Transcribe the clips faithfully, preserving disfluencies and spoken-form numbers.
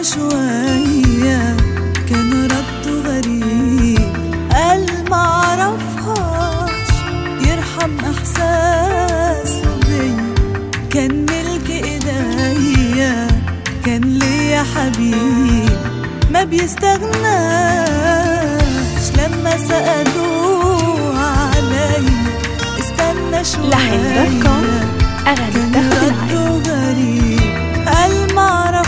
شوية كان رده غريب، قال معرفهاش يرحم احساسه بيا، كان ملك ايديا، كان ليا حبيب ما بيستغناش. لما سألوه عليا استنى شوية كان رده غريب، قال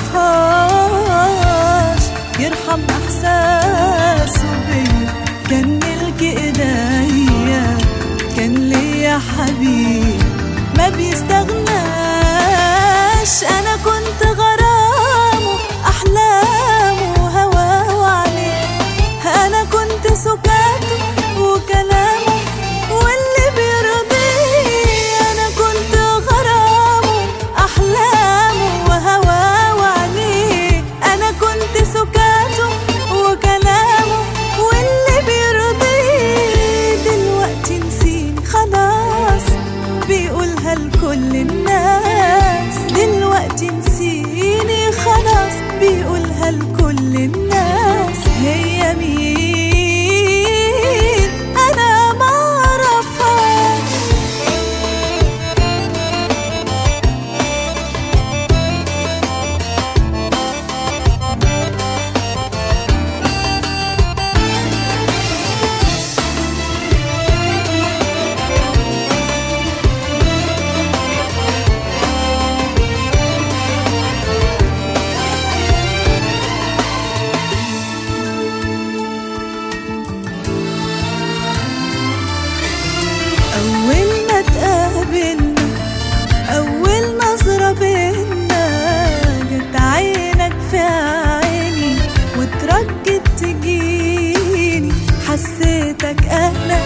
معرفهاش يرحم احساسه بيا، كان ملك ايديا، كان ليا حبيب ما بيستغناش. انا كنت غرامه احلامه وهواه وعليه، انا كنت سكاته وكلامه واللي بيرضيه، انا كنت غرامه احلامه وهواه وعليه، انا كنت سكاته وكلامه واللي بيرضيه. دلوقتي نسيني خلاص بيقولها لكل الناس، دلوقتي نسيني خلاص بيقولها لكل الناس. هي مين انا معرفهاش، أول ما تقابلنا أول نظرة بينا، جت عينك في عيني وترجت تجيني، حسيتك أنا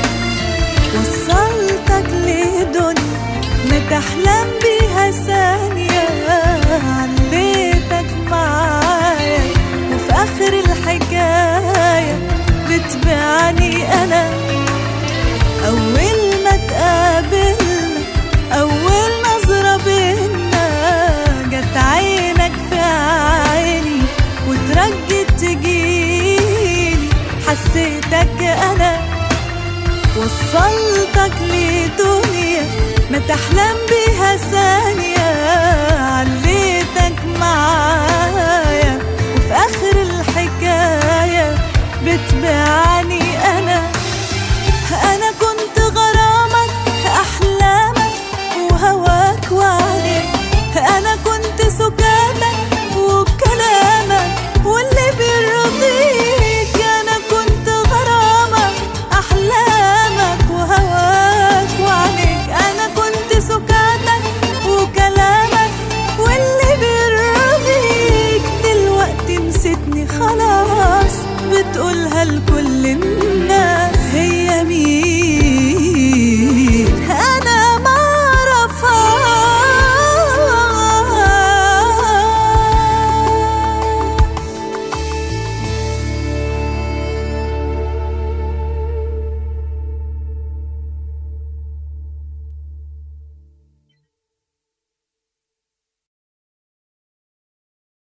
وصلتك لدنيا ما تحلم بيها ثانية، عليتك معايا وفي آخر الحكاية بتبعني أنا. أول ما تقابلنا أول نظرة بينا، جت عينك في عيني وترجت تجيني، حسيتك أنا وصلتك لدنيا ما تحلم بيها ثانية، عليتك معايا وفي آخر الحكاية بتبعني أنا. أنا كنت غرامك أحلامك وهواك وعليك، أنا كنت سكاتك وكلامك واللي بيرضيك، أنا كنت غرامك أحلامك وهواك وعليك، أنا كنت سكاتك وكلامك واللي بيرضيك. دلوقتي نسيتني خلاص بتقولها لكل الناس. هي مين